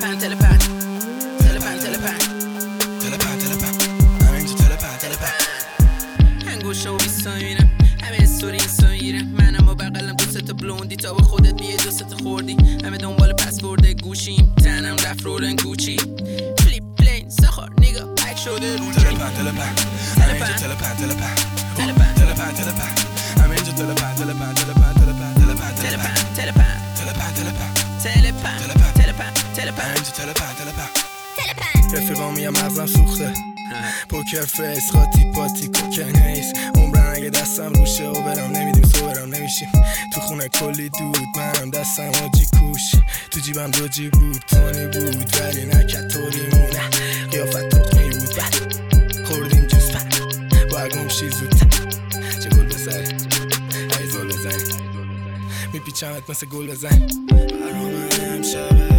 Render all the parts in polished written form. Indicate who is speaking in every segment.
Speaker 1: تلپن تلپن تلپن تلپن تلپن تلپن همه اینجا تلپن تلپن انگوشا و بیستا میبینم همه استوری اینستا میگیرم منم با بقلم دوست بلوندی تا با خودت بیه دوست خوردی همه دنبال پسورد گوشیم تنم رفت رولن گوچی فلیپ پلین سخار نگاه اک شده رو
Speaker 2: تلپن تلپن همه اینجا تلپن تلپن
Speaker 1: تلپن
Speaker 2: تلپن تلپن همه اینجا تلپن تلپن تلپن تلپن تلپن
Speaker 1: تلپن تلپن
Speaker 2: تلپن تلپن
Speaker 1: تلپن تلپن تلپن
Speaker 2: همه اینجا تلپن تلپن
Speaker 3: رفیقام میگم مغزم سوخته پوکر فیس خاطی پاتی کوکن هیس عمرن اگه دستم روشه و برم نمیدیم صورم نمیشیم تو خونه کلی دود منم دستم آجی کوش تو جیبم دو جیب بود تانی بود ولی نکت طوری مونه قیافت تخمی بود خوردیم جوز باید گمشی زودتر چه گل بزنی ای زل بزنی میپیچمت مثل گل بزنی برام امشبه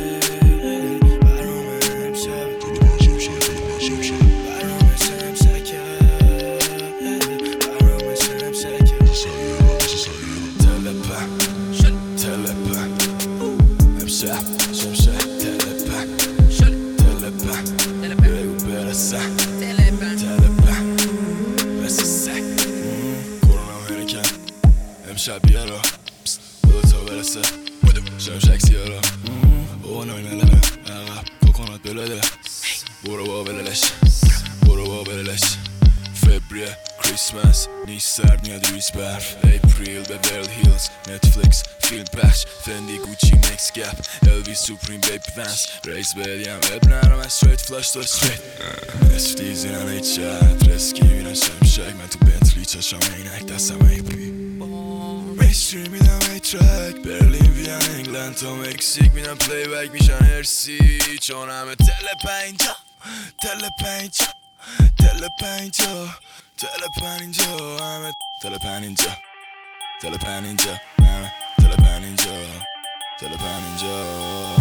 Speaker 3: امشب بیارا دوتا برسه شمشک سیارا بابا ناینلنه عقب کوکونات بلاده برو با بللش برو با بللش فبریه کریسمس نیست سرد میاد ریز برف اپریل به ورل هیلز نتفلیکس فیلم پخش فندی گوچی مکس گپ الویس سوپریم بیبی فنس ریز بدیم اب نرم استریت فلاش تو استریت نصف دیزی ننه چت رسکی میرن شمشک من تو بنتلی چشم اینک دستم ای پی میستری میدم ای ترک برلین ویان انگلند تا مکسیک میدم پلی بک میشن هرسی چون همه تلپن اینجا تلپن اینجا تلپن اینجا تلپن اینجا همه تلپن اینجا تلپن اینجا همه تلپن اینجا تلپن اینجا